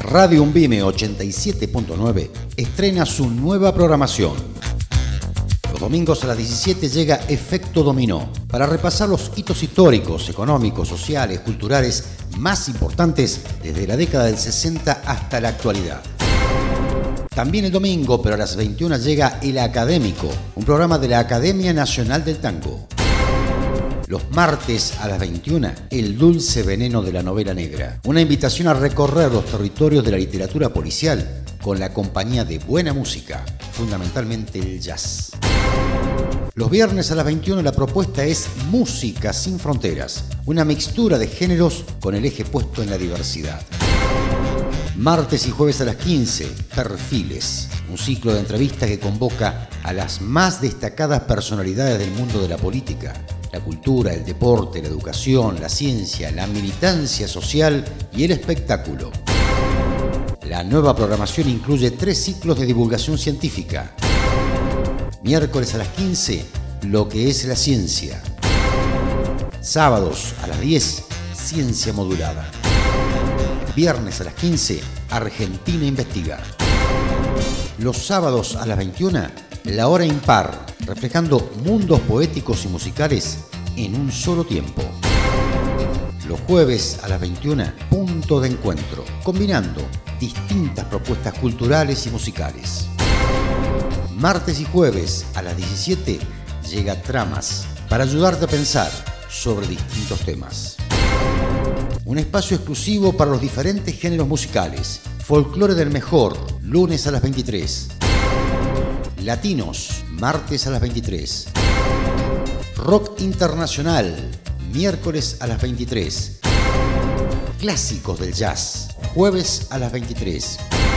Radio Umbime 87.9 estrena su nueva programación. Los domingos a las 17 llega Efecto Dominó para repasar los hitos históricos, económicos, sociales, culturales más importantes desde la década del 60 hasta la actualidad. También el domingo, pero a las 21 llega El Académico, un programa de la Academia Nacional del Tango. Los martes a las 21, El Dulce Veneno de la Novela Negra, una invitación a recorrer los territorios de la literatura policial con la compañía de buena música, fundamentalmente el jazz. Los viernes a las 21 la propuesta es Música sin Fronteras, una mixtura de géneros con el eje puesto en la diversidad. Martes y jueves a las 15, Perfiles, un ciclo de entrevistas que convoca a las más destacadas personalidades del mundo de la política, la cultura, el deporte, la educación, la ciencia, la militancia social y el espectáculo. La nueva programación incluye 3 ciclos de divulgación científica. Miércoles a las 15, Lo que es la ciencia. Sábados a las 10, Ciencia modulada. Viernes a las 15, Argentina investiga. Los sábados a las 21, La Hora Impar, reflejando mundos poéticos y musicales en un solo tiempo. Los jueves a las 21, Punto de Encuentro, combinando distintas propuestas culturales y musicales. Martes y jueves a las 17 llega Tramas, para ayudarte a pensar sobre distintos temas. Un espacio exclusivo para los diferentes géneros musicales. Folclore del mejor, lunes a las 23. Latinos, martes a las 23. Rock internacional, miércoles a las 23. Clásicos del jazz, jueves a las 23.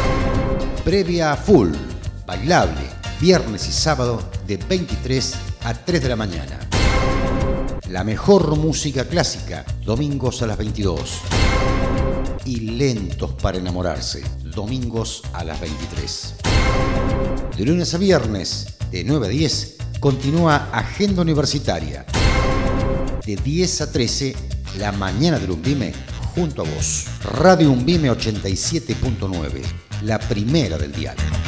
Previa full, bailable, viernes y sábado de 23 a 3 de la mañana. La mejor música clásica, domingos a las 22. Y Lentos para enamorarse, domingos a las 23. De lunes a viernes, de 9 a 10, continúa Agenda Universitaria. De 10 a 13, la mañana del Umbime junto a vos. Radio Umbime 87.9, la primera del diario.